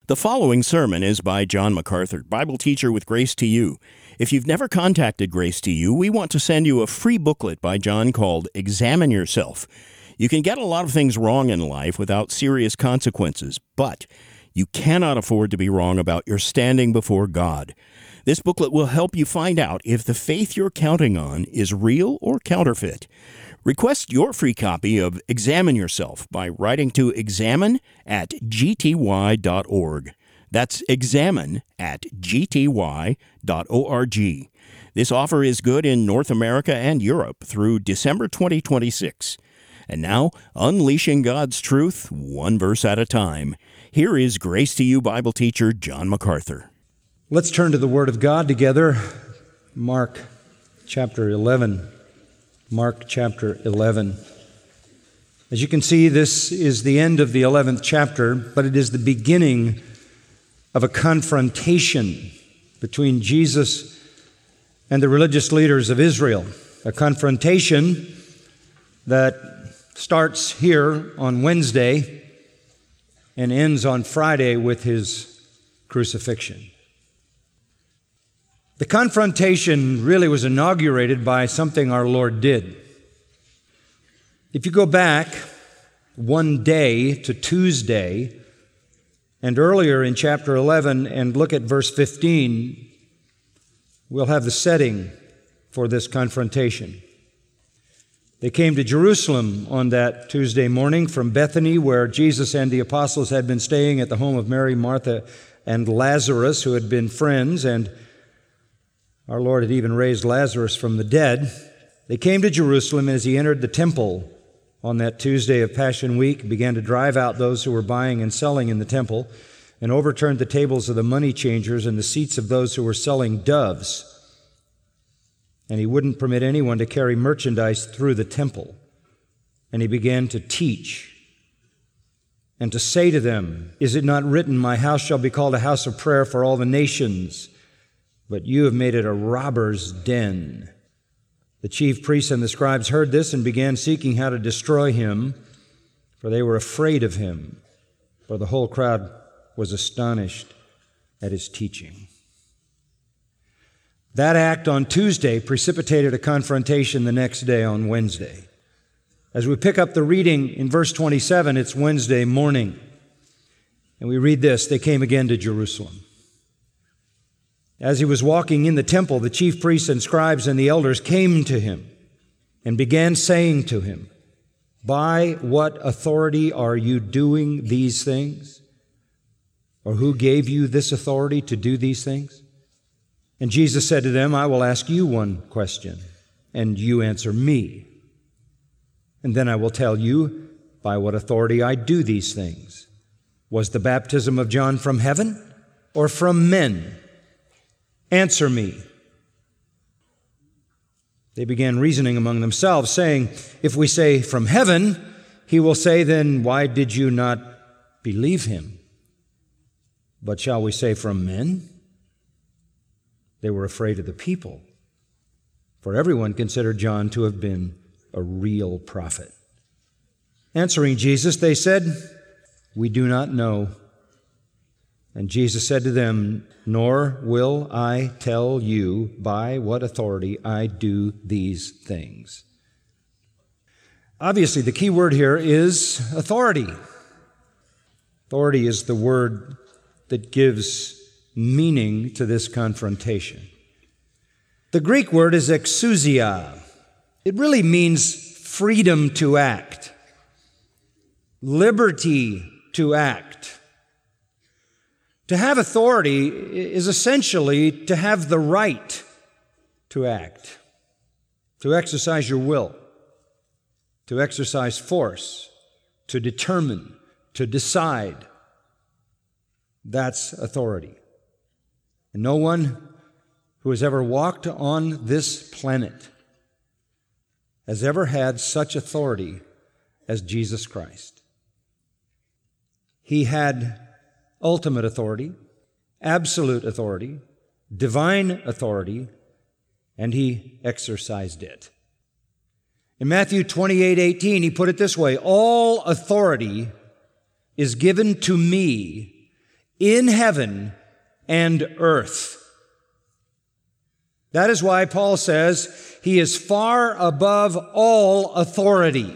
The following sermon is by John MacArthur, Bible teacher with Grace to You. If you've never contacted Grace to You, we want to send you a free booklet by John called Examine Yourself. You can get a lot of things wrong in life without serious consequences, but you cannot afford to be wrong about your standing before God. This booklet will help you find out if the faith you're counting on is real or counterfeit. Request your free copy of Examine Yourself by writing to examine@gty.org. That's examine@gty.org. This offer is good in North America and Europe through December 2026. And now, unleashing God's truth, one verse at a time. Here is Grace to You Bible teacher John MacArthur. Let's turn to the Word of God together. Mark chapter 11. Mark chapter 11. As you can see, this is the end of the 11th chapter, but it is the beginning of a confrontation between Jesus and the religious leaders of Israel. A confrontation that starts here on Wednesday and ends on Friday with his crucifixion. The confrontation really was inaugurated by something our Lord did. If you go back one day to Tuesday and earlier in chapter 11 and look at verse 15, we'll have the setting for this confrontation. They came to Jerusalem on that Tuesday morning from Bethany, where Jesus and the apostles had been staying at the home of Mary, Martha, and Lazarus, who had been friends, and our Lord had even raised Lazarus from the dead. They came to Jerusalem, and as he entered the temple on that Tuesday of Passion Week, began to drive out those who were buying and selling in the temple, and overturned the tables of the money changers and the seats of those who were selling doves. And he wouldn't permit anyone to carry merchandise through the temple. And he began to teach and to say to them, "Is it not written, 'My house shall be called a house of prayer for all the nations'? But you have made it a robber's den." The chief priests and the scribes heard this and began seeking how to destroy him, for they were afraid of him, for the whole crowd was astonished at his teaching. That act on Tuesday precipitated a confrontation the next day on Wednesday. As we pick up the reading in verse 27, it's Wednesday morning, and we read this: "They came again to Jerusalem. As he was walking in the temple, the chief priests and scribes and the elders came to him and began saying to him, 'By what authority are you doing these things? Or who gave you this authority to do these things?' And Jesus said to them, 'I will ask you one question, and you answer me. And then I will tell you by what authority I do these things. Was the baptism of John from heaven or from men? Answer me.' They began reasoning among themselves, saying, 'If we say from heaven, he will say, then why did you not believe him? But shall we say from men?' They were afraid of the people, for everyone considered John to have been a real prophet. Answering Jesus, they said, 'We do not know.' And Jesus said to them, 'Nor will I tell you by what authority I do these things.'" Obviously, the key word here is authority. Authority is the word that gives meaning to this confrontation. The Greek word is exousia. It really means freedom to act, liberty to act. To have authority is essentially to have the right to act, to exercise your will, to exercise force, to determine, to decide. That's authority. And no one who has ever walked on this planet has ever had such authority as Jesus Christ. He had ultimate authority, absolute authority, divine authority, and he exercised it. In Matthew 28:18, he put it this way: "All authority is given to me in heaven and earth. That is why Paul says he is far above all authority.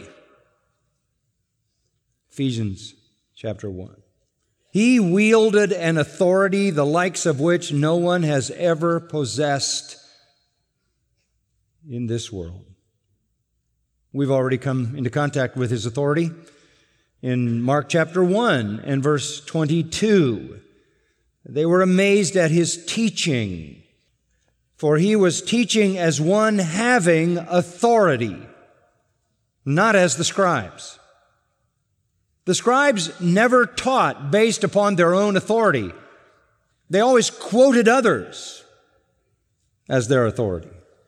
Ephesians chapter 1. He wielded an authority the likes of which no one has ever possessed in this world. We've already come into contact with his authority in Mark chapter 1 and verse 22. They were amazed at his teaching, for he was teaching as one having authority, not as the scribes. The scribes never taught based upon their own authority. They always quoted others as their authority.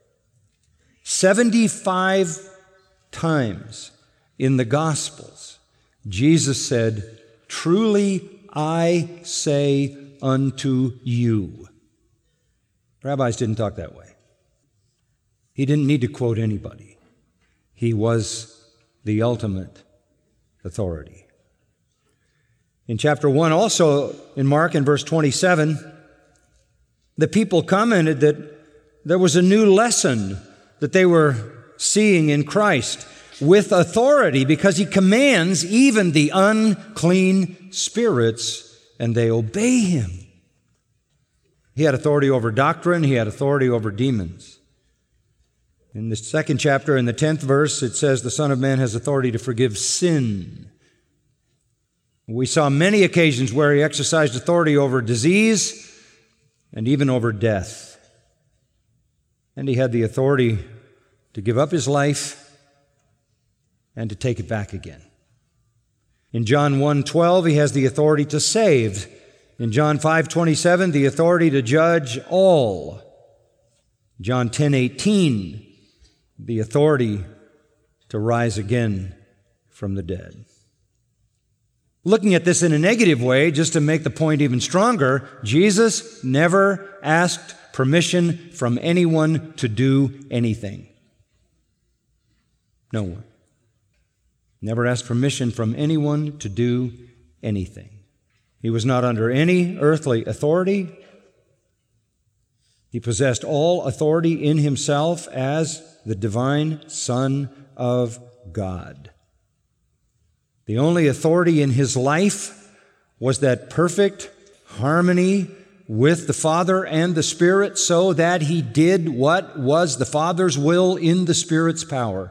75 times in the Gospels, Jesus said, "Truly I say unto you." Rabbis didn't talk that way. He didn't need to quote anybody. He was the ultimate authority. In chapter 1, also in Mark, in verse 27, the people commented that there was a new lesson that they were seeing in Christ with authority, because he commands even the unclean spirits, and they obey him. He had authority over doctrine. He had authority over demons. In the second chapter, in the 10th verse, it says the Son of Man has authority to forgive sin. We saw many occasions where he exercised authority over disease and even over death. And he had the authority to give up his life and to take it back again. In John 1:12, he has the authority to save. In John 5:27, the authority to judge all. John 10:18, the authority to rise again from the dead. Looking at this in a negative way, just to make the point even stronger, Jesus never asked permission from anyone to do anything. No one. Never asked permission from anyone to do anything. He was not under any earthly authority. He possessed all authority in himself as the divine Son of God. The only authority in his life was that perfect harmony with the Father and the Spirit, so that he did what was the Father's will in the Spirit's power.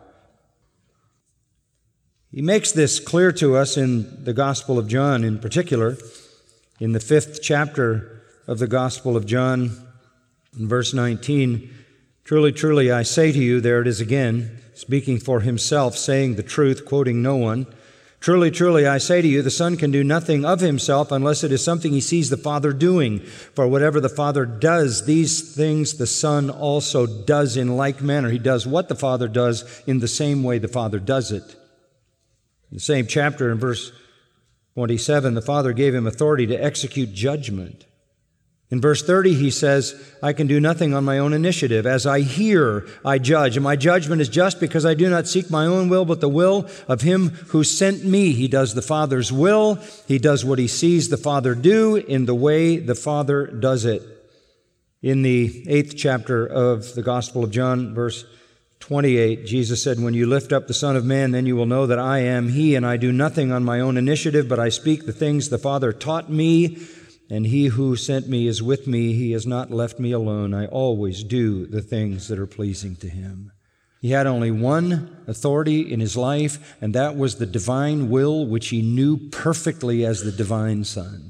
He makes this clear to us in the Gospel of John, in particular, in the 5th chapter of the Gospel of John, in verse 19. "Truly, truly, I say to you," there it is again, speaking for himself, saying the truth, quoting no one. "Truly, truly, I say to you, the Son can do nothing of himself unless it is something he sees the Father doing. For whatever the Father does, these things the Son also does in like manner." He does what the Father does in the same way the Father does it. In the same chapter, in verse 27, the Father gave him authority to execute judgment. In verse 30, he says, "I can do nothing on my own initiative. As I hear, I judge. And my judgment is just, because I do not seek my own will, but the will of him who sent me." He does the Father's will. He does what he sees the Father do in the way the Father does it. In the 8th chapter of the Gospel of John, verse 28, Jesus said, "When you lift up the Son of Man, then you will know that I am he, and I do nothing on my own initiative, but I speak the things the Father taught me. And he who sent me is with me. He has not left me alone. I always do the things that are pleasing to him." He had only one authority in his life, and that was the divine will, which he knew perfectly as the divine Son.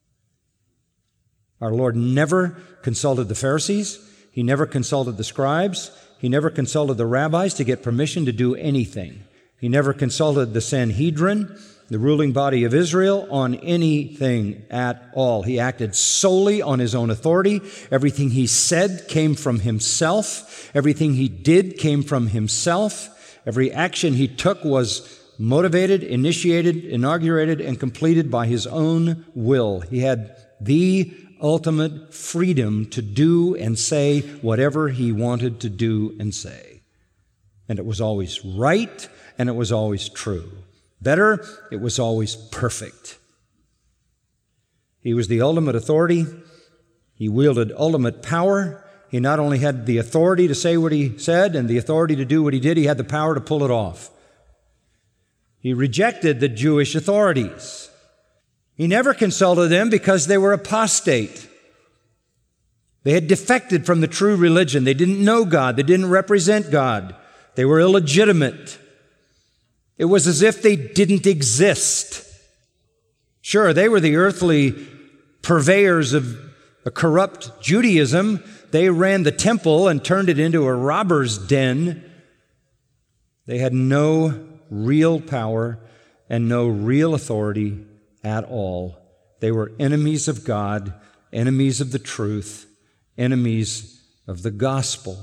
Our Lord never consulted the Pharisees. He never consulted the scribes. He never consulted the rabbis to get permission to do anything. He never consulted the Sanhedrin, the ruling body of Israel, on anything at all. He acted solely on his own authority. Everything he said came from himself. Everything he did came from himself. Every action he took was motivated, initiated, inaugurated, and completed by his own will. He had the ultimate freedom to do and say whatever he wanted to do and say. And it was always right, and it was always true. Better, it was always perfect. He was the ultimate authority. He wielded ultimate power. He not only had the authority to say what he said and the authority to do what he did, he had the power to pull it off. He rejected the Jewish authorities. He never consulted them because they were apostate. They had defected from the true religion. They didn't know God. They didn't represent God. They were illegitimate. It was as if they didn't exist. Sure, they were the earthly purveyors of a corrupt Judaism. They ran the temple and turned it into a robber's den. They had no real power and no real authority at all. They were enemies of God, enemies of the truth, enemies of the gospel.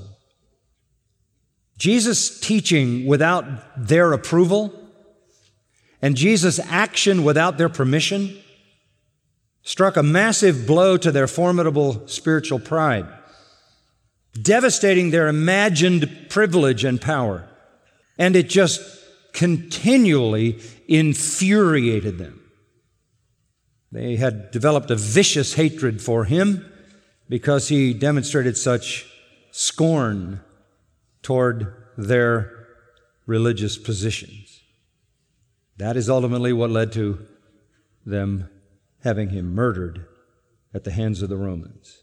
Jesus' teaching without their approval and Jesus' action without their permission struck a massive blow to their formidable spiritual pride, devastating their imagined privilege and power. And it just continually infuriated them. They had developed a vicious hatred for him because he demonstrated such scorn toward their religious positions. That is ultimately what led to them having him murdered at the hands of the Romans.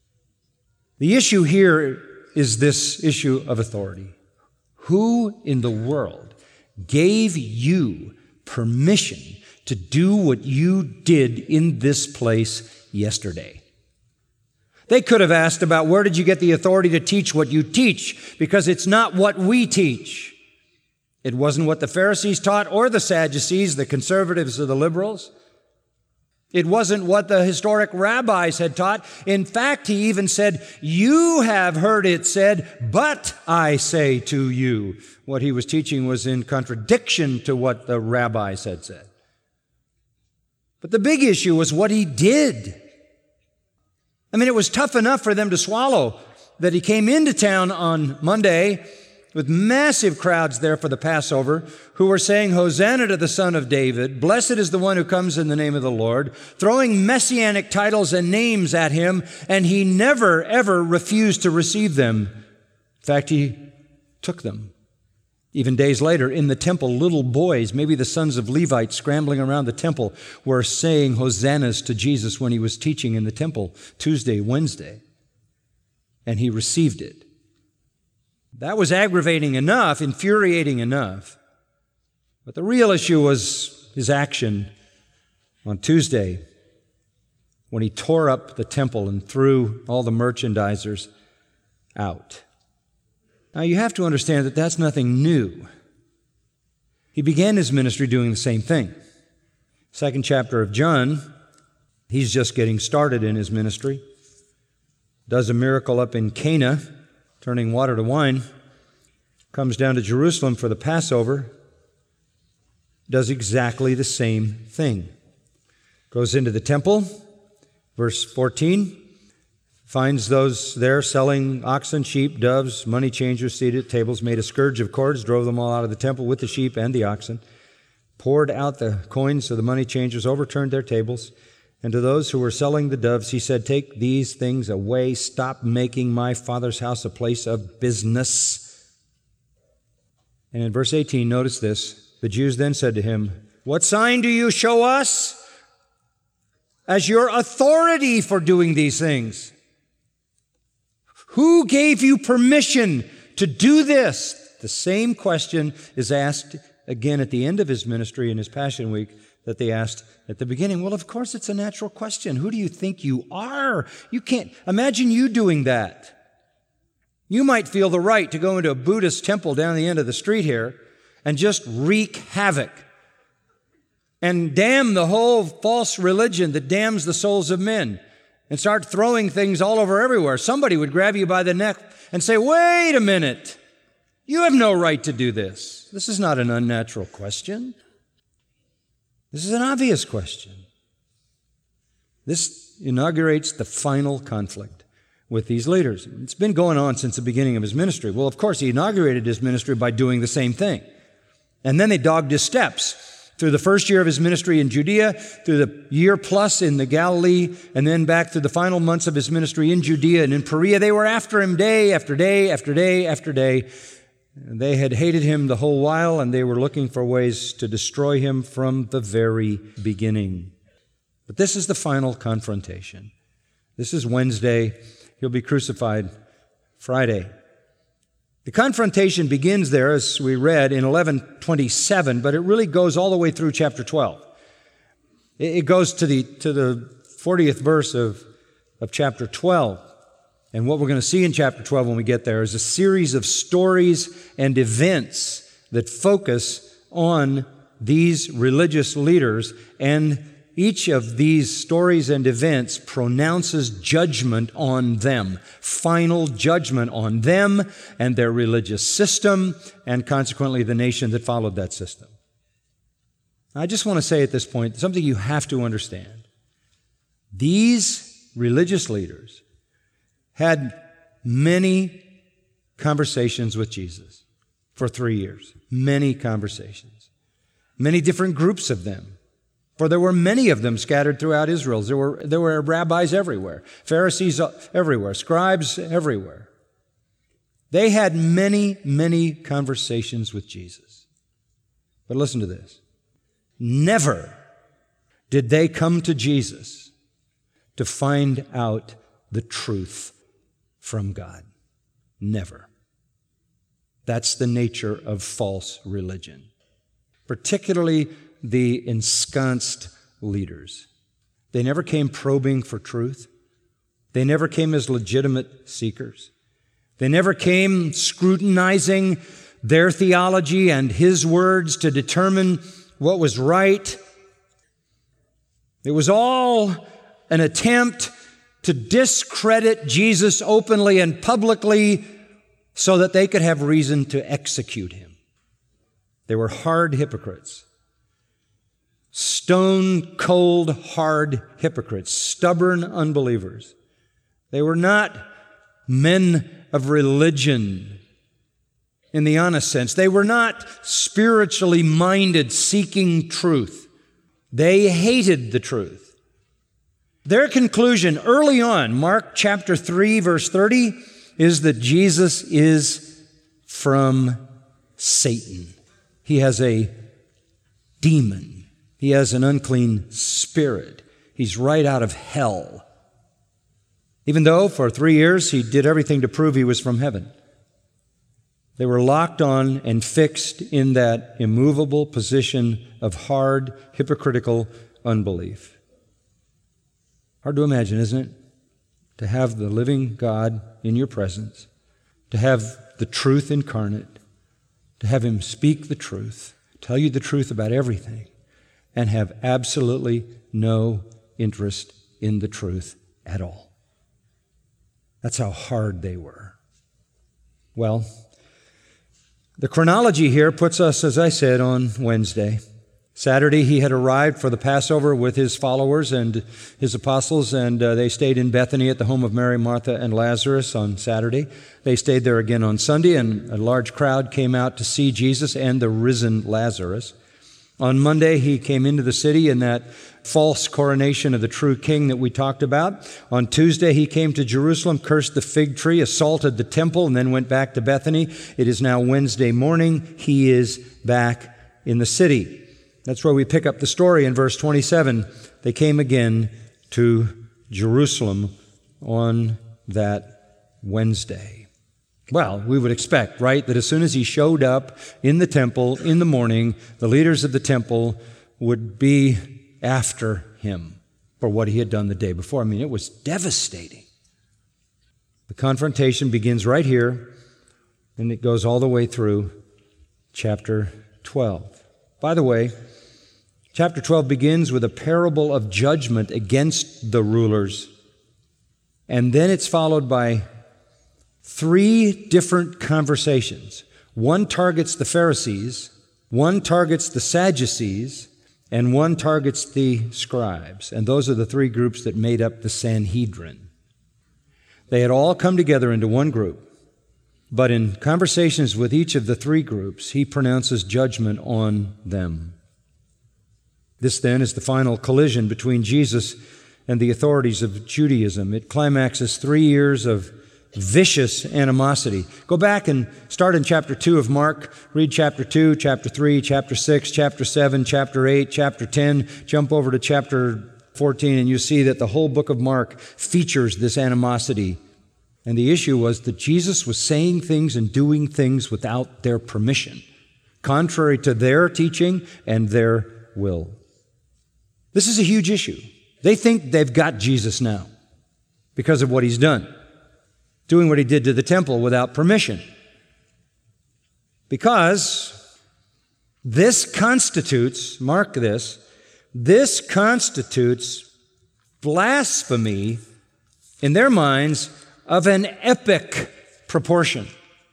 The issue here is this issue of authority. Who in the world gave you permission to do what you did in this place yesterday? They could have asked about where did you get the authority to teach what you teach, because it's not what we teach. It wasn't what the Pharisees taught or the Sadducees, the conservatives or the liberals. It wasn't what the historic rabbis had taught. In fact, he even said, "You have heard it said, but I say to you." What he was teaching was in contradiction to what the rabbis had said. But the big issue was what he did. I mean, it was tough enough for them to swallow that he came into town on Monday with massive crowds there for the Passover who were saying, "Hosanna to the Son of David, blessed is the one who comes in the name of the Lord," throwing messianic titles and names at him, and he never, ever refused to receive them. In fact, he took them. Even days later, in the temple, little boys, maybe the sons of Levites scrambling around the temple, were saying hosannas to Jesus when he was teaching in the temple Tuesday, Wednesday. And he received it. That was aggravating enough, infuriating enough. But the real issue was his action on Tuesday when he tore up the temple and threw all the merchandisers out. Now, you have to understand that that's nothing new. He began his ministry doing the same thing. Second chapter of John, he's just getting started in his ministry. Does a miracle up in Cana, turning water to wine. Comes down to Jerusalem for the Passover. Does exactly the same thing. Goes into the temple, verse 14. Finds those there selling oxen, sheep, doves, money changers seated at tables, made a scourge of cords, drove them all out of the temple with the sheep and the oxen, poured out the coins of the money changers, overturned their tables. And to those who were selling the doves, he said, "Take these things away. Stop making my Father's house a place of business." And in verse 18, notice this. The Jews then said to him, "What sign do you show us as your authority for doing these things? Who gave you permission to do this?" The same question is asked again at the end of his ministry in his Passion Week that they asked at the beginning. Well, of course, it's a natural question. Who do you think you are? You can't imagine you doing that. You might feel the right to go into a Buddhist temple down the end of the street here and just wreak havoc and damn the whole false religion that damns the souls of men, and start throwing things all over everywhere. Somebody would grab you by the neck and say, "Wait a minute. You have no right to do this." This is not an unnatural question. This is an obvious question. This inaugurates the final conflict with these leaders. It's been going on since the beginning of his ministry. Well, of course, he inaugurated his ministry by doing the same thing. And then they dogged his steps. through the first year of his ministry in Judea, through the year plus in the Galilee, and then back through the final months of his ministry in Judea and in Perea. They were after him day after day after day after day. They had hated him the whole while, and they were looking for ways to destroy him from the very beginning. But this is the final confrontation. This is Wednesday. He'll be crucified Friday. The confrontation begins there, as we read, in 11:27, but it really goes all the way through chapter 12. It goes to the 40th verse of chapter 12. And what we're going to see in chapter 12 when we get there is a series of stories and events that focus on these religious leaders, and each of these stories and events pronounces judgment on them, final judgment on them and their religious system, and consequently the nation that followed that system. I just want to say at this point something you have to understand. These religious leaders had many conversations with Jesus for 3 years. Many conversations. Many different groups of them. For there were many of them scattered throughout Israel. There were rabbis everywhere, Pharisees everywhere, scribes everywhere. They had many, many conversations with Jesus. But listen to this. Never did they come to Jesus to find out the truth from God. Never. That's the nature of false religion, particularly the ensconced leaders. They never came probing for truth. They never came as legitimate seekers. They never came scrutinizing their theology and his words to determine what was right. It was all an attempt to discredit Jesus openly and publicly so that they could have reason to execute him. They were hard hypocrites. Stone-cold, hard hypocrites, stubborn unbelievers. They were not men of religion in the honest sense. They were not spiritually minded, seeking truth. They hated the truth. Their conclusion early on, Mark chapter 3, verse 30, is that Jesus is from Satan. He has a demon. He has an unclean spirit. He's right out of hell. Even though for 3 years he did everything to prove he was from heaven. They were locked on and fixed in that immovable position of hard, hypocritical unbelief. Hard to imagine, isn't it? To have the living God in your presence, to have the truth incarnate, to have him speak the truth, tell you the truth about everything, and have absolutely no interest in the truth at all. That's how hard they were. Well, the chronology here puts us, as I said, on Wednesday. Saturday, he had arrived for the Passover with his followers and his apostles, and they stayed in Bethany at the home of Mary, Martha, and Lazarus on Saturday. They stayed there again on Sunday, and a large crowd came out to see Jesus and the risen Lazarus. On Monday, he came into the city in that false coronation of the true king that we talked about. On Tuesday, he came to Jerusalem, cursed the fig tree, assaulted the temple, and then went back to Bethany. It is now Wednesday morning. He is back in the city. That's where we pick up the story in verse 27. They came again to Jerusalem on that Wednesday. Well, we would expect, right, that as soon as he showed up in the temple in the morning, the leaders of the temple would be after him for what he had done the day before. I mean, it was devastating. The confrontation begins right here, and it goes all the way through chapter 12. By the way, chapter 12 begins with a parable of judgment against the rulers, and then it's followed by 3 different conversations. One targets the Pharisees, one targets the Sadducees, and one targets the scribes. And those are the 3 groups that made up the Sanhedrin. They had all come together into one group, but in conversations with each of the 3 groups, he pronounces judgment on them. This then is the final collision between Jesus and the authorities of Judaism. It climaxes 3 years of vicious animosity. Go back and start in chapter 2 of Mark. Read chapter 2, chapter 3, chapter 6, chapter 7, chapter 8, chapter 10. Jump over to chapter 14 and you see that the whole book of Mark features this animosity. And the issue was that Jesus was saying things and doing things without their permission, contrary to their teaching and their will. This is a huge issue. They think they've got Jesus now because of what he's done, doing what he did to the temple without permission. Because this constitutes, mark this constitutes blasphemy in their minds of an epic proportion.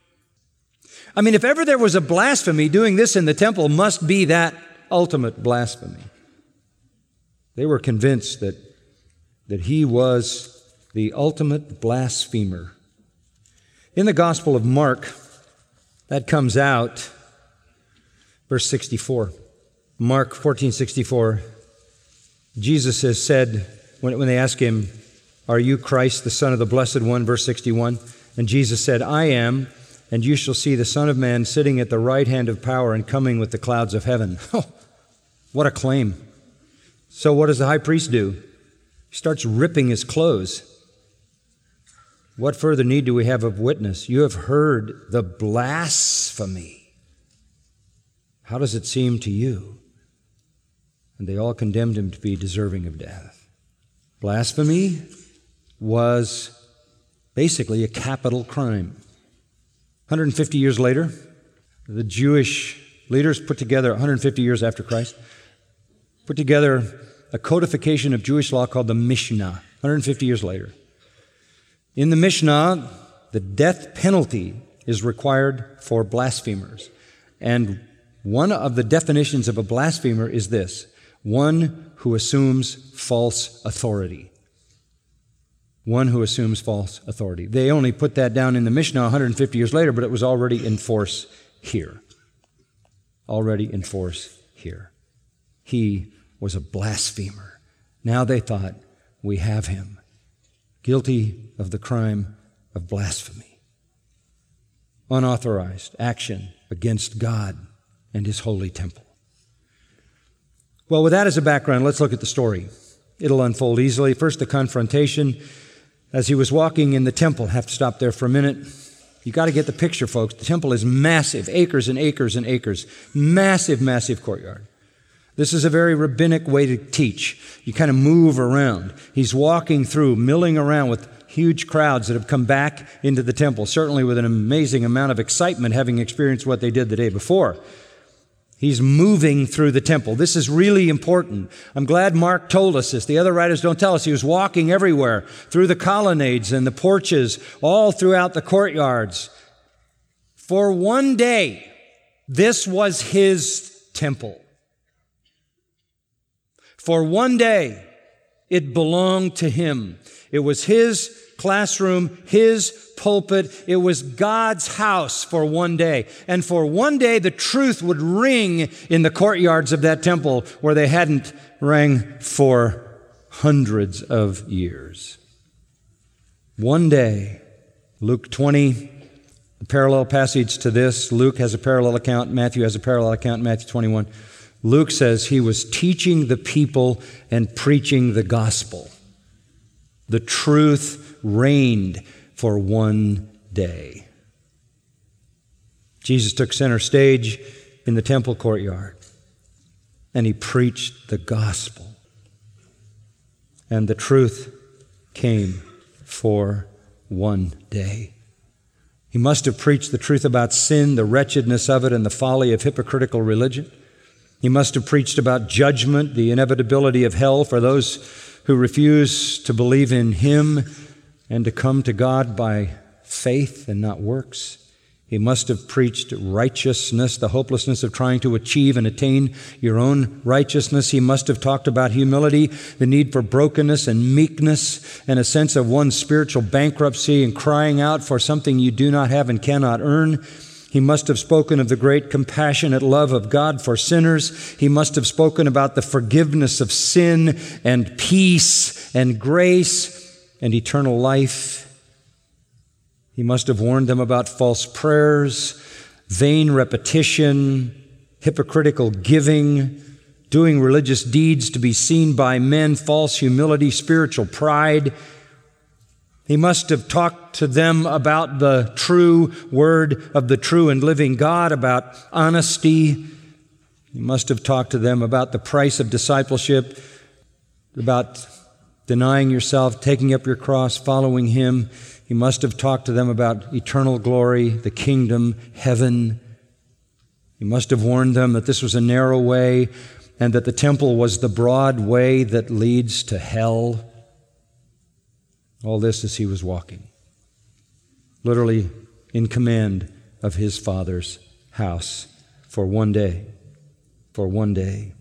I mean, if ever there was a blasphemy, doing this in the temple must be that ultimate blasphemy. They were convinced that he was the ultimate blasphemer. In the Gospel of Mark, that comes out, verse 64. Mark 14:64, Jesus has said, when they ask him, "Are you Christ, the Son of the Blessed One?" verse 61, and Jesus said, "I am, and you shall see the Son of Man sitting at the right hand of power and coming with the clouds of heaven." Oh, what a claim. So what does the high priest do? He starts ripping his clothes. What further need do we have of witness? You have heard the blasphemy. How does it seem to you? And they all condemned him to be deserving of death. Blasphemy was basically a capital crime. 150 years later, the Jewish leaders put together, 150 years after Christ, put together a codification of Jewish law called the Mishnah, 150 years later. In the Mishnah, the death penalty is required for blasphemers. And one of the definitions of a blasphemer is this: one who assumes false authority. One who assumes false authority. They only put that down in the Mishnah 150 years later, but it was already in force here. Already in force here. He was a blasphemer. Now they thought, we have him, guilty of the crime of blasphemy. Unauthorized action against God and his holy temple. Well, with that as a background, let's look at the story. It'll unfold easily. First, the confrontation. As he was walking in the temple, have to stop there for a minute. You got to get the picture, folks. The temple is massive, acres and acres and acres. Massive, massive courtyard. This is a very rabbinic way to teach. You kind of move around. He's walking through, milling around with huge crowds that have come back into the temple, certainly with an amazing amount of excitement, having experienced what they did the day before. He's moving through the temple. This is really important. I'm glad Mark told us this. The other writers don't tell us. He was walking everywhere, through the colonnades and the porches, all throughout the courtyards. For one day, this was his temple. For one day, it belonged to him. It was his classroom, his pulpit. It was God's house for one day. And for one day, the truth would ring in the courtyards of that temple where they hadn't rang for hundreds of years. One day, Luke 20, the parallel passage to this. Luke has a parallel account. Matthew has a parallel account. Matthew 21. Luke says he was teaching the people and preaching the gospel. The truth reigned for one day. Jesus took center stage in the temple courtyard, and he preached the gospel. And the truth came for one day. He must have preached the truth about sin, the wretchedness of it, and the folly of hypocritical religion. He must have preached about judgment, the inevitability of hell for those who refuse to believe in him and to come to God by faith and not works. He must have preached righteousness, the hopelessness of trying to achieve and attain your own righteousness. He must have talked about humility, the need for brokenness and meekness, and a sense of one's spiritual bankruptcy and crying out for something you do not have and cannot earn. He must have spoken of the great compassionate love of God for sinners. He must have spoken about the forgiveness of sin and peace and grace and eternal life. He must have warned them about false prayers, vain repetition, hypocritical giving, doing religious deeds to be seen by men, false humility, spiritual pride. He must have talked to them about the true word of the true and living God, about honesty. He must have talked to them about the price of discipleship, about denying yourself, taking up your cross, following Him. He must have talked to them about eternal glory, the kingdom, heaven. He must have warned them that this was a narrow way and that the temple was the broad way that leads to hell. All this as He was walking, literally in command of His Father's house for one day. For one day.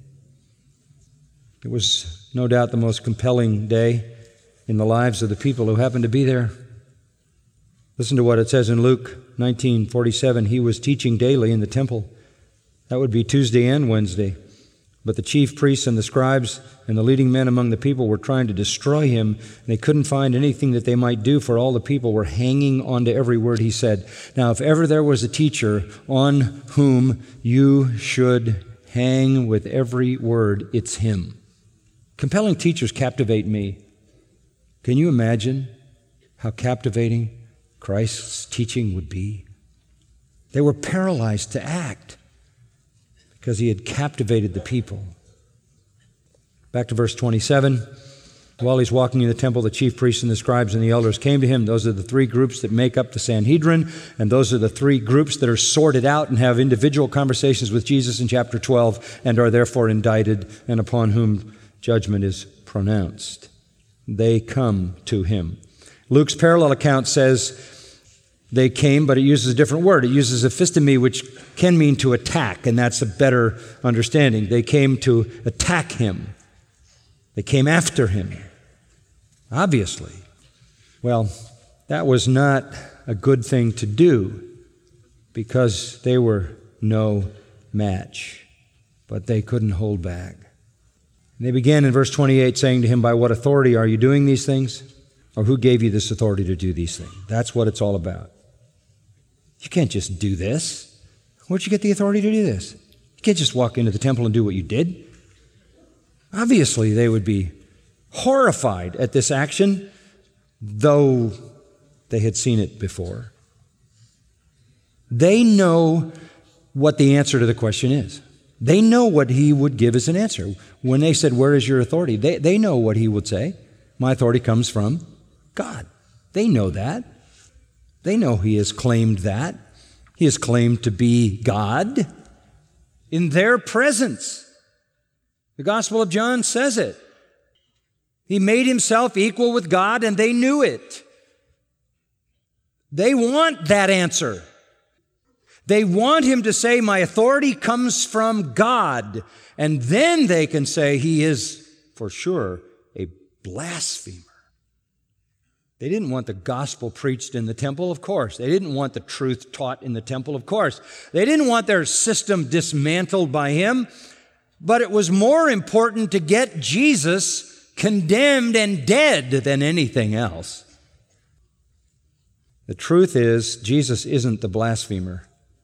It was no doubt the most compelling day in the lives of the people who happened to be there. Listen to what it says in Luke 19:47. He was teaching daily in the temple. That would be Tuesday and Wednesday. But the chief priests and the scribes and the leading men among the people were trying to destroy Him. They couldn't find anything that they might do, for all the people were hanging on to every word He said. Now, if ever there was a teacher on whom you should hang with every word, it's Him. Compelling teachers captivate me. Can you imagine how captivating Christ's teaching would be? They were paralyzed to act because He had captivated the people. Back to verse 27. While He's walking in the temple, the chief priests and the scribes and the elders came to Him. Those are the three groups that make up the Sanhedrin, and those are the three groups that are sorted out and have individual conversations with Jesus in chapter 12 and are therefore indicted and upon whom judgment is pronounced. They come to Him. Luke's parallel account says they came, but it uses a different word. It uses ephistemi, which can mean to attack, and that's a better understanding. They came to attack Him. They came after Him, obviously. Well, that was not a good thing to do because they were no match, but they couldn't hold back. And they began in verse 28 saying to Him, "By what authority are you doing these things? Or who gave you this authority to do these things?" That's what it's all about. You can't just do this. Where'd you get the authority to do this? You can't just walk into the temple and do what you did. Obviously, they would be horrified at this action, though they had seen it before. They know what the answer to the question is. They know what He would give as an answer. When they said, "Where is your authority?" They know what He would say. My authority comes from God. They know that. They know He has claimed that. He has claimed to be God in their presence. The Gospel of John says it. He made Himself equal with God, and they knew it. They want that answer. They want Him to say, "My authority comes from God." And then they can say He is, for sure, a blasphemer. They didn't want the gospel preached in the temple, of course. They didn't want the truth taught in the temple, of course. They didn't want their system dismantled by Him. But it was more important to get Jesus condemned and dead than anything else. The truth is, Jesus isn't the blasphemer.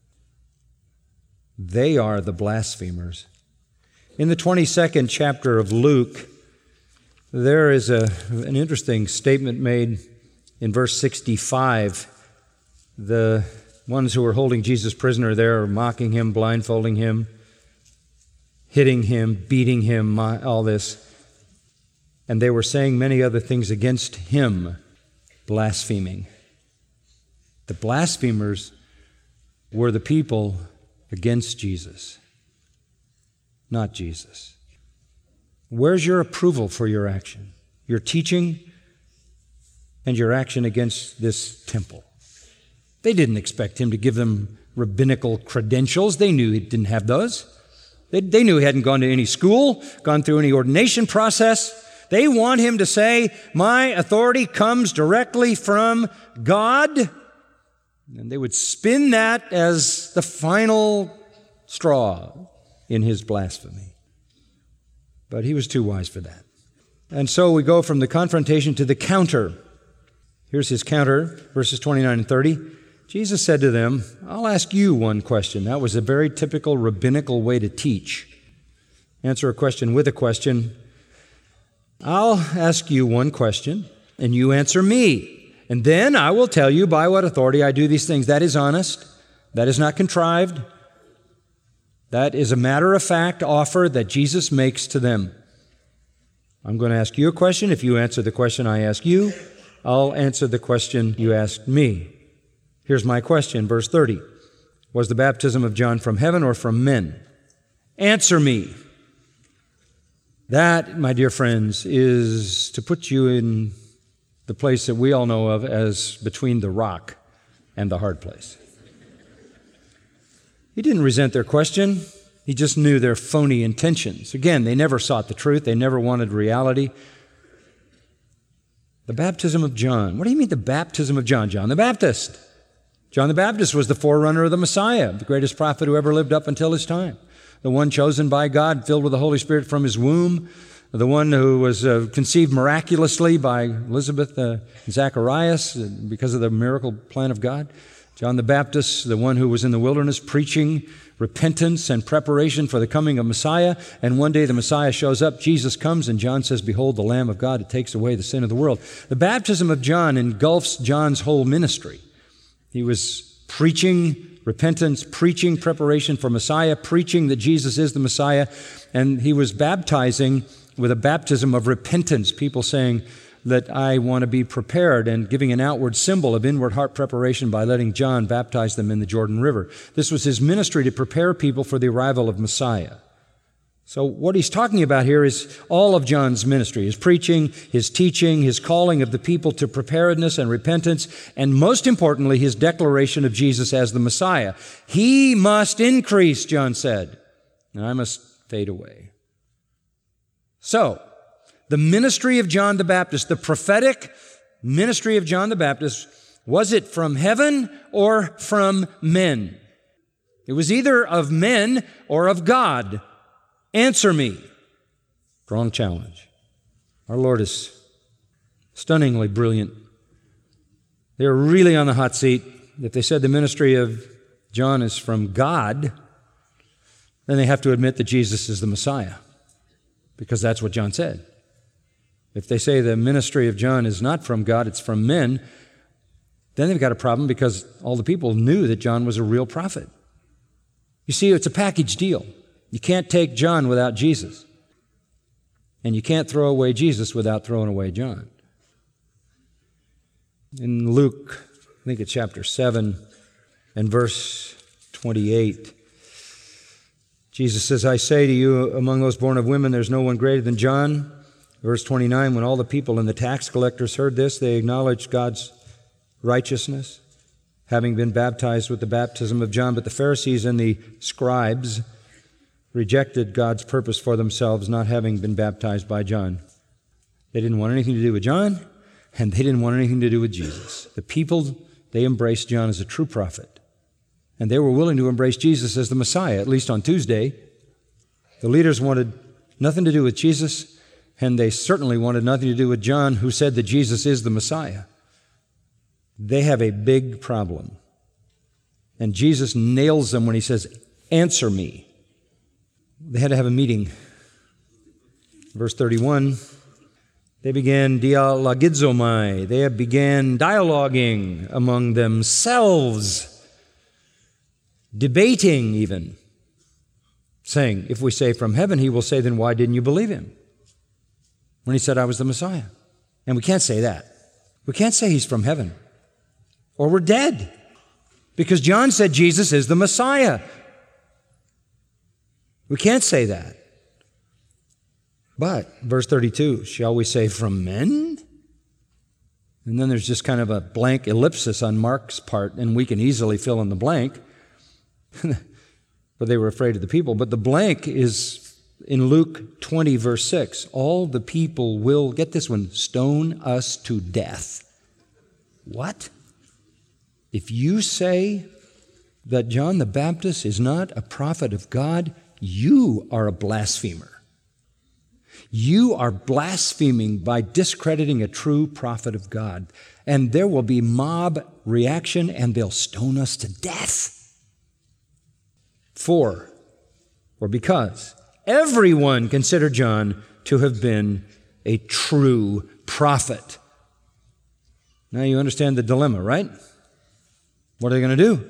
They are the blasphemers. In the 22nd chapter of Luke, there is an interesting statement made in verse 65. The ones who were holding Jesus prisoner there are mocking Him, blindfolding Him, hitting Him, beating Him, all this. And they were saying many other things against Him, blaspheming. The blasphemers were the people against Jesus, not Jesus. Where's your approval for your action? Your teaching and your action against this temple. They didn't expect Him to give them rabbinical credentials. They knew He didn't have those. They knew He hadn't gone to any school, gone through any ordination process. They want Him to say, "My authority comes directly from God." And they would spin that as the final straw in his blasphemy. But he was too wise for that. And so we go from the confrontation to the counter. Here's his counter, verses 29 and 30. Jesus said to them, I'll ask you one question. That was a very typical rabbinical way to teach. Answer a question with a question. I'll ask you one question, and you answer me. And then I will tell you by what authority I do these things. That is honest. That is not contrived. That is a matter-of-fact offer that Jesus makes to them. I'm going to ask you a question. If you answer the question I ask you, I'll answer the question you asked me. Here's my question, verse 30. Was the baptism of John from heaven or from men? Answer me. That, my dear friends, is to put you in the place that we all know of as between the rock and the hard place. He didn't resent their question. He just knew their phony intentions. Again, they never sought the truth. They never wanted reality. The baptism of John. What do you mean the baptism of John? John the Baptist. John the Baptist was the forerunner of the Messiah, the greatest prophet who ever lived up until his time. The one chosen by God, filled with the Holy Spirit from his womb. The one who was conceived miraculously by Elizabeth and Zacharias because of the miracle plan of God. John the Baptist, the one who was in the wilderness preaching repentance and preparation for the coming of Messiah. And one day the Messiah shows up, Jesus comes, and John says, behold, the Lamb of God that takes away the sin of the world. The baptism of John engulfs John's whole ministry. He was preaching repentance, preaching preparation for Messiah, preaching that Jesus is the Messiah, and he was baptizing with a baptism of repentance, people saying that I want to be prepared, and giving an outward symbol of inward heart preparation by letting John baptize them in the Jordan River. This was his ministry to prepare people for the arrival of Messiah. So what he's talking about here is all of John's ministry, his preaching, his teaching, his calling of the people to preparedness and repentance, and most importantly, his declaration of Jesus as the Messiah. He must increase, John said, and I must fade away. So, the ministry of John the Baptist, the prophetic ministry of John the Baptist, was it from heaven or from men? It was either of men or of God. Answer me. Strong challenge. Our Lord is stunningly brilliant. They're really on the hot seat. If they said the ministry of John is from God, then they have to admit that Jesus is the Messiah, because that's what John said. If they say the ministry of John is not from God, it's from men, then they've got a problem, because all the people knew that John was a real prophet. You see, it's a package deal. You can't take John without Jesus. And you can't throw away Jesus without throwing away John. In Luke, I think it's chapter 7 and verse 28, Jesus says, I say to you, among those born of women, there's no one greater than John. Verse 29, when all the people and the tax collectors heard this, they acknowledged God's righteousness, having been baptized with the baptism of John. But the Pharisees and the scribes rejected God's purpose for themselves, not having been baptized by John. They didn't want anything to do with John, and they didn't want anything to do with Jesus. The people, they embraced John as a true prophet, and they were willing to embrace Jesus as the Messiah, at least on Tuesday. The leaders wanted nothing to do with Jesus, and they certainly wanted nothing to do with John, who said that Jesus is the Messiah. They have a big problem. And Jesus nails them when he says, answer me. They had to have a meeting. Verse 31, they began dialogizomai. They began dialoguing among themselves, debating even, saying, if we say from heaven, he will say, then why didn't you believe him when he said I was the Messiah? And we can't say that. We can't say he's from heaven, or we're dead, because John said Jesus is the Messiah. We can't say that. But, verse 32, shall we say from men? And then there's just kind of a blank ellipsis on Mark's part, and we can easily fill in the blank. But they were afraid of the people. But the blank is in Luke 20, verse 6. All the people will, get this one, stone us to death. What? If you say that John the Baptist is not a prophet of God, you are a blasphemer. You are blaspheming by discrediting a true prophet of God. And there will be mob reaction, and they'll stone us to death. Because everyone considered John to have been a true prophet. Now you understand the dilemma, right? What are they going to do?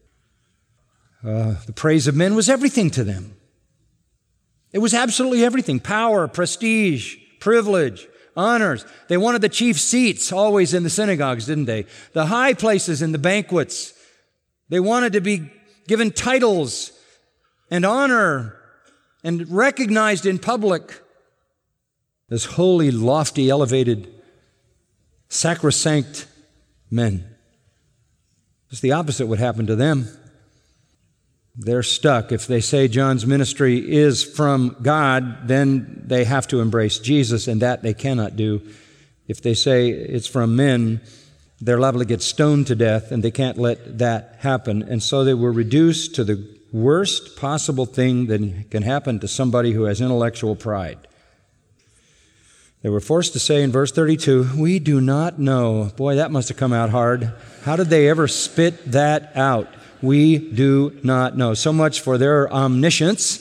The praise of men was everything to them. It was absolutely everything. Power, prestige, privilege, honors. They wanted the chief seats always in the synagogues, didn't they? The high places in the banquets. They wanted to be given titles and honor and recognized in public as holy, lofty, elevated, sacrosanct men. Just the opposite would happen to them. They're stuck. If they say John's ministry is from God, then they have to embrace Jesus, and that they cannot do. If they say it's from men, they're liable to get stoned to death, and they can't let that happen. And so they were reduced to the worst possible thing that can happen to somebody who has intellectual pride. They were forced to say in verse 32, "We do not know." Boy, that must have come out hard. How did they ever spit that out? We do not know. So much for their omniscience.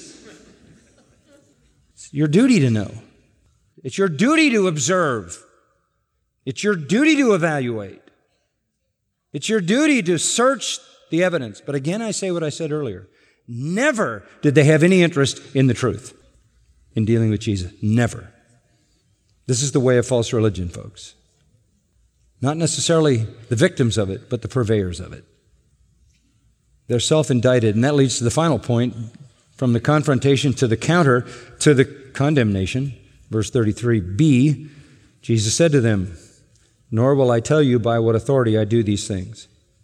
It's your duty to know. It's your duty to observe. It's your duty to evaluate. It's your duty to search the evidence. But again, I say what I said earlier. Never did they have any interest in the truth in dealing with Jesus. Never. This is the way of false religion, folks. Not necessarily the victims of it, but the purveyors of it. They're self-indicted, and that leads to the final point, from the confrontation to the counter to the condemnation. Verse 33b, Jesus said to them, "Nor will I tell you by what authority I do these things."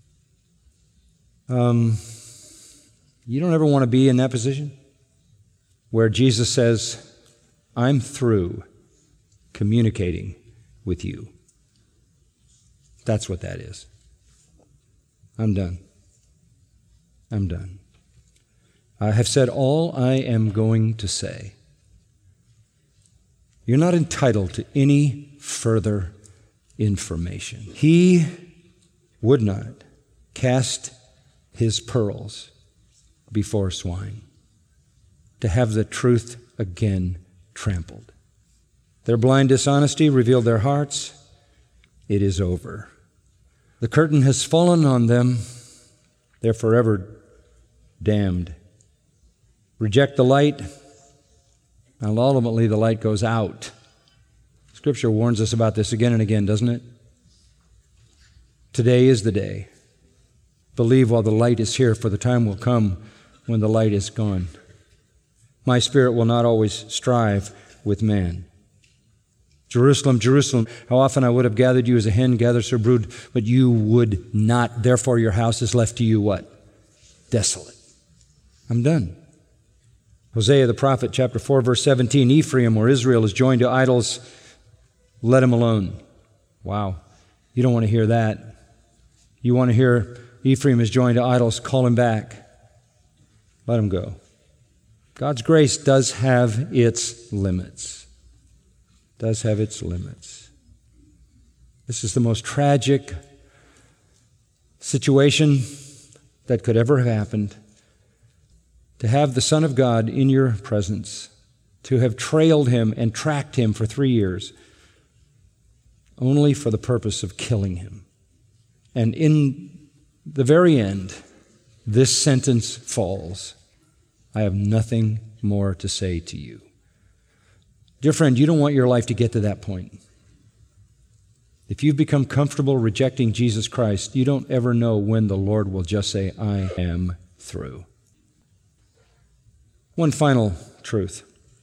You don't ever want to be in that position where Jesus says, "I'm through communicating with you." That's what that is. I'm done. I'm done. I have said all I am going to say. You're not entitled to any further information. He would not cast his pearls before swine, to have the truth again trampled. Their blind dishonesty revealed their hearts. It is over. The curtain has fallen on them. They're forever damned. Reject the light, and ultimately the light goes out. Scripture warns us about this again and again, doesn't it? Today is the day. Believe while the light is here, for the time will come when the light is gone. My spirit will not always strive with man. Jerusalem, Jerusalem, how often I would have gathered you as a hen gathers her brood, but you would not. Therefore your house is left to you what? Desolate. I'm done. Hosea the prophet, chapter 4, verse 17, Ephraim, or Israel, is joined to idols. Let him alone. Wow. You don't want to hear that. You want to hear Ephraim is joined to idols. Call him back. Let him go. God's grace does have its limits. Does have its limits. This is the most tragic situation that could ever have happened. To have the Son of God in your presence, to have trailed him and tracked him for 3 years, only for the purpose of killing him. And in the very end, this sentence falls. I have nothing more to say to you. Dear friend, you don't want your life to get to that point. If you've become comfortable rejecting Jesus Christ, you don't ever know when the Lord will just say, I am through. One final truth.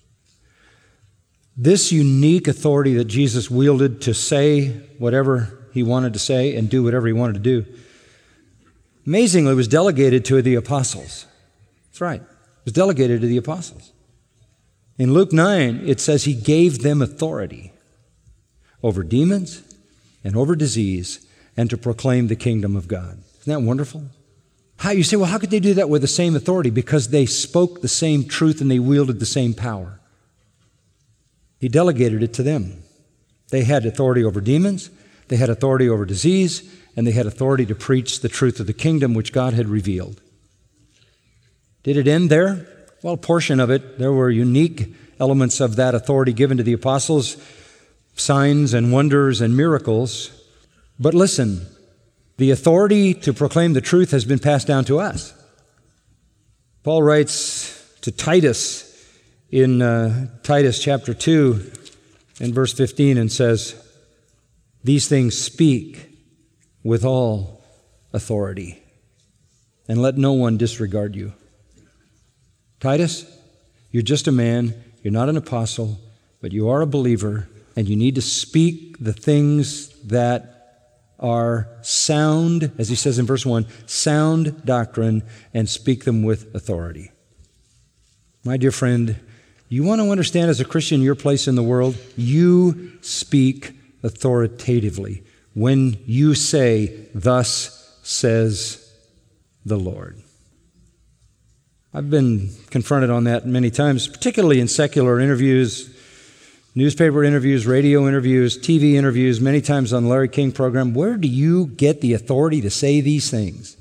This unique authority that Jesus wielded to say whatever he wanted to say and do whatever he wanted to do, amazingly was delegated to the apostles. That's right. It was delegated to the apostles. In Luke 9, it says he gave them authority over demons and over disease and to proclaim the kingdom of God. Isn't that wonderful? How you say, well, how could they do that with the same authority? Because they spoke the same truth and they wielded the same power. He delegated it to them. They had authority over demons, they had authority over disease, and they had authority to preach the truth of the kingdom which God had revealed. Did it end there? Well, a portion of it. There were unique elements of that authority given to the apostles, signs and wonders and miracles. But listen, the authority to proclaim the truth has been passed down to us. Paul writes to Titus in Titus chapter 2 and verse 15 and says, "These things speak with all authority, and let no one disregard you." Titus, you're just a man, you're not an apostle, but you are a believer, and you need to speak the things that are sound, as he says in verse 1, sound doctrine, and speak them with authority. My dear friend, you want to understand as a Christian your place in the world? You speak authoritatively when you say, "Thus says the Lord." I've been confronted on that many times, particularly in secular interviews, newspaper interviews, radio interviews, TV interviews, many times on the Larry King program. Where do you get the authority to say these things?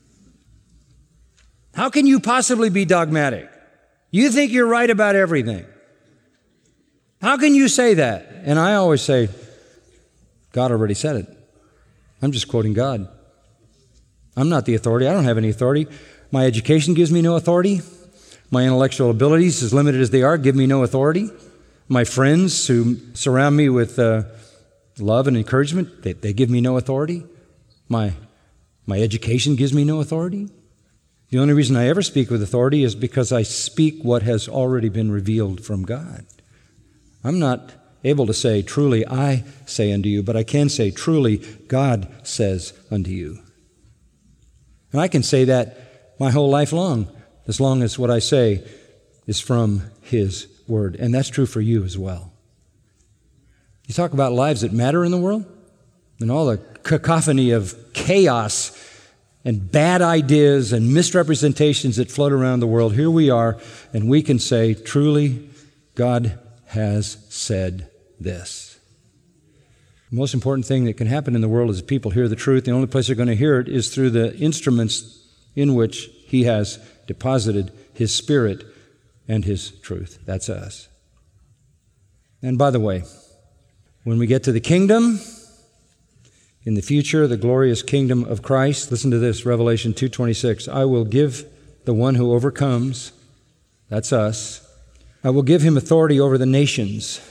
How can you possibly be dogmatic? You think you're right about everything. How can you say that? And I always say, God already said it. I'm just quoting God. I'm not the authority. I don't have any authority. My education gives me no authority. My intellectual abilities, as limited as they are, give me no authority. My friends who surround me with love and encouragement, they give me no authority. My education gives me no authority. The only reason I ever speak with authority is because I speak what has already been revealed from God. I'm not able to say, "Truly I say unto you," but I can say, "Truly God says unto you." And I can say that my whole life long, as long as what I say is from His Word. And that's true for you as well. You talk about lives that matter in the world, and all the cacophony of chaos and bad ideas and misrepresentations that float around the world. Here we are, and we can say, "Truly, God has said this." The most important thing that can happen in the world is that people hear the truth. The only place they're going to hear it is through the instruments in which He has deposited His Spirit and His truth. That's us. And by the way, when we get to the kingdom, in the future, the glorious kingdom of Christ, listen to this, Revelation 2:26, "I will give the one who overcomes," that's us, "I will give him authority over the nations,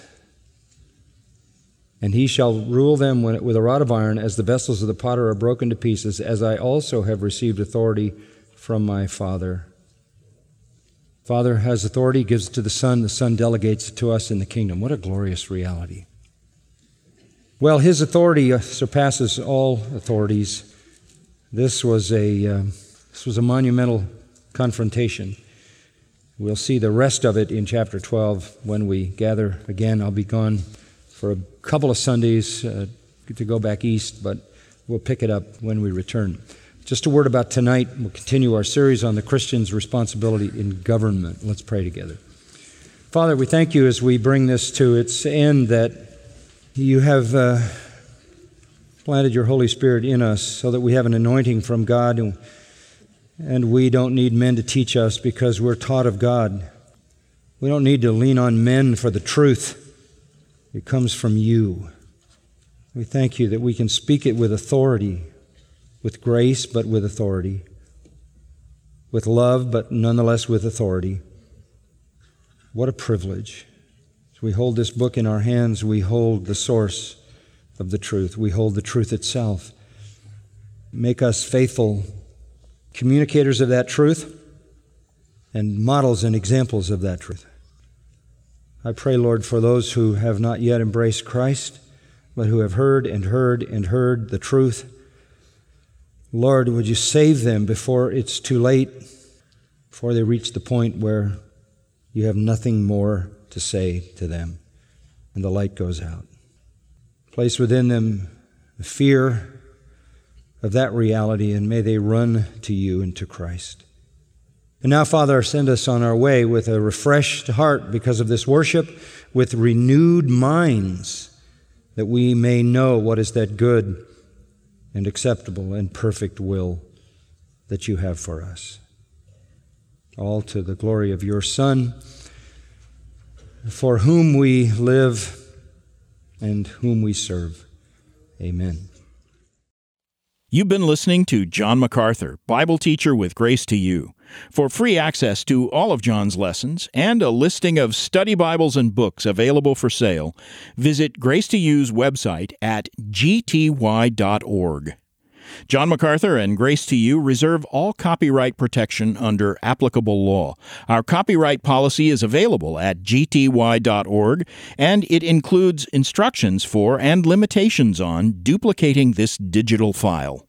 and he shall rule them with a rod of iron, as the vessels of the potter are broken to pieces, as I also have received authority from my Father." Father has authority, gives it to the Son delegates it to us in the kingdom. What a glorious reality. Well, His authority surpasses all authorities. This was a monumental confrontation. We'll see the rest of it in chapter 12 when we gather again. I'll be gone for a couple of Sundays to go back east, but we'll pick it up when we return. Just a word about tonight. We'll continue our series on the Christian's responsibility in government. Let's pray together. Father, we thank You as we bring this to its end that You have planted Your Holy Spirit in us so that we have an anointing from God, and we don't need men to teach us because we're taught of God. We don't need to lean on men for the truth. It comes from You. We thank You that we can speak it with authority, with grace, but with authority, with love, but nonetheless with authority. What a privilege. As we hold this book in our hands, we hold the source of the truth. We hold the truth itself. Make us faithful communicators of that truth and models and examples of that truth. I pray, Lord, for those who have not yet embraced Christ, but who have heard and heard and heard the truth. Lord, would You save them before it's too late, before they reach the point where You have nothing more to say to them, and the light goes out. Place within them fear, of that reality, and may they run to you and to Christ. And now, Father, send us on our way with a refreshed heart because of this worship, with renewed minds, that we may know what is that good and acceptable and perfect will that you have for us. All to the glory of your Son, for whom we live and whom we serve. Amen. You've been listening to John MacArthur, Bible teacher with Grace to You. For free access to all of John's lessons and a listing of study Bibles and books available for sale, visit Grace to You's website at gty.org. John MacArthur and Grace to You reserve all copyright protection under applicable law. Our copyright policy is available at gty.org, and it includes instructions for and limitations on duplicating this digital file.